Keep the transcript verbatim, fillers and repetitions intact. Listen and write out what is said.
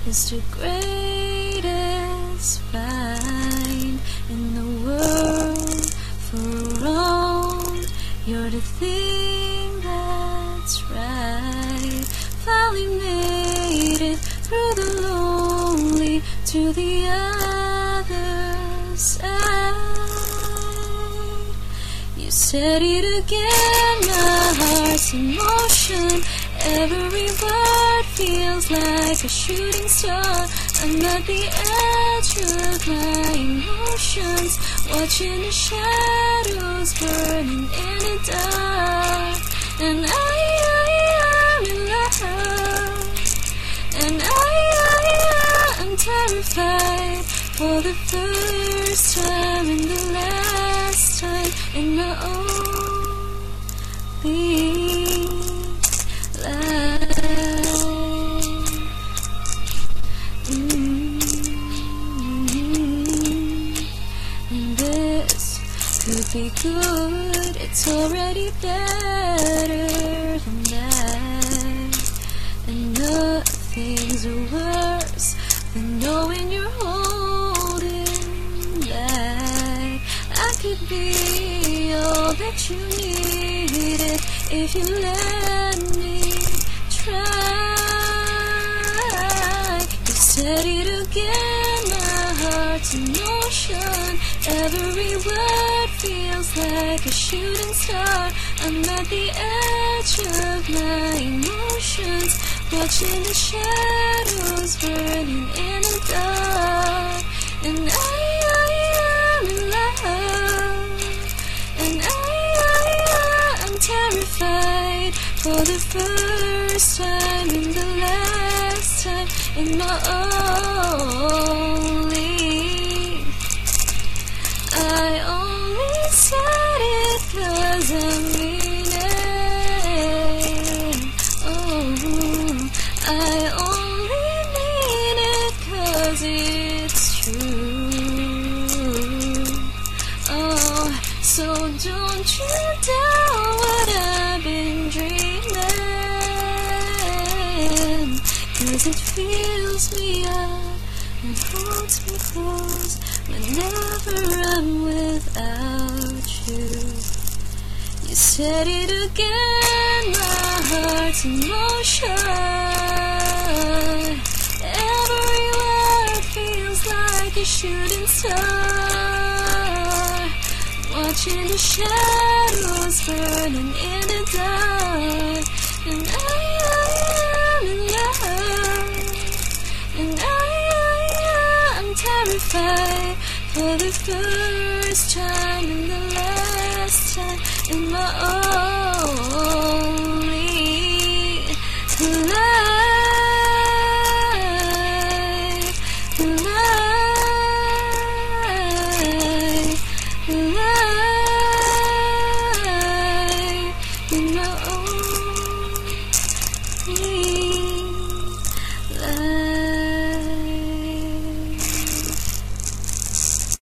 is the greatest find in the world. For wrong, you're the thing that's right. Finally made it through the lonely to the other side. You said it again, my heart's in motion. Every word feels like a shooting star. I'm at the edge of my emotions, watching the shadows burning in the dark. And I, I am in love, and I, I am terrified. For the first time and the last time in my only life. Mm-hmm. And this could be good. It's already better than that. And nothing's worse than knowing you're holding back. I could be all that you needed if you let me try. You said it again, my heart's in motion. Every word feels like a shooting star. I'm at the edge of my emotions, watching the shadows burning in the dark. And I, I am in love, and I, I am terrified. For the first time and the last time in my only, I only said it 'cause I mean it. Oh, I only mean it 'cause it's true. Oh, so don't you doubt what I've been dreaming, 'cause it fills me up and holds me close whenever I'm without you. You said it again, my heart's in motion. Every word feels like a shooting star, watching the shadows burning in the dark. And I, I am in love, and I, I am terrified. For the first time and the last time in my own